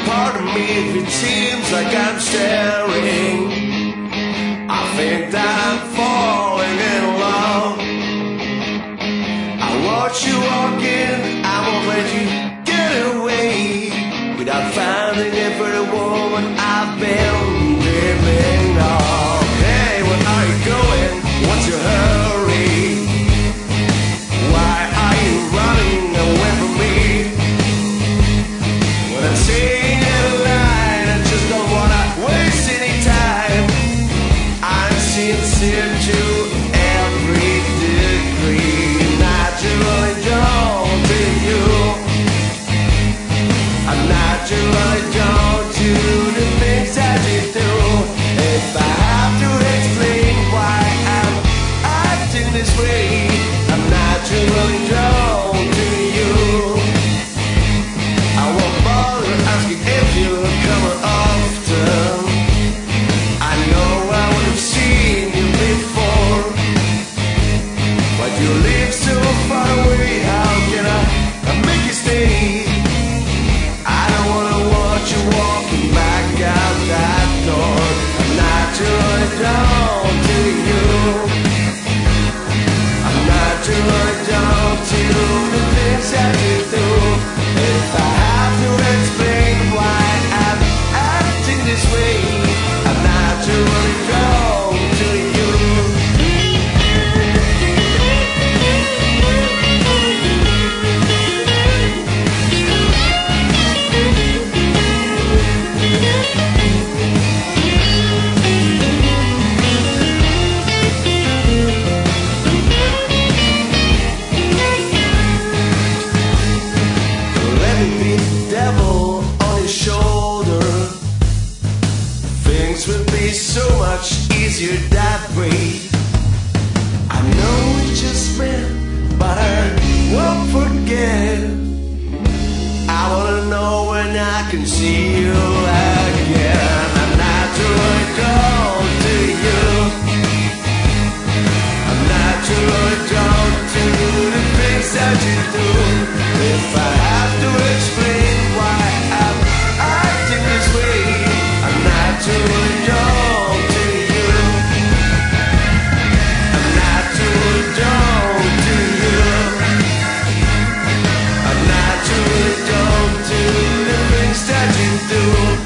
part of me if it seems like I'm staring. I think that I'm falling in love. I watch you walk in, I won't let you get away without finding every woman I've been dreaming of. Hey, where are you going? What's your hurry? Why are you running away from me? When I'm saying it line, I just don't wanna waste any time. I'm sincere to every degree. Naturally drawn to you. I'm naturally drawn to the things that you do. If I have to explain why I'm acting this way, I'm naturally drawn to you. I won't bother asking if you're coming often. I know I would have seen you before, but you live so far away. How can I make you stay? I don't wanna watch you walking back out that door. I'm naturally drawn to you. I'm naturally drawn to the things that you do. If I have to explain why I'm acting this way, I'm naturally drawn to you. Let me be the devil on your shoulder. Things would be so much easier that way. I know we just met, but I won't forget. I wanna know when I can see you again. I'm naturally drawn to you. I'm naturally drawn to the things that you do. If I have to explain why I'm acting this way, I'm naturally drawn to you. I'm naturally drawn to you. I'm naturally drawn to the things that you do.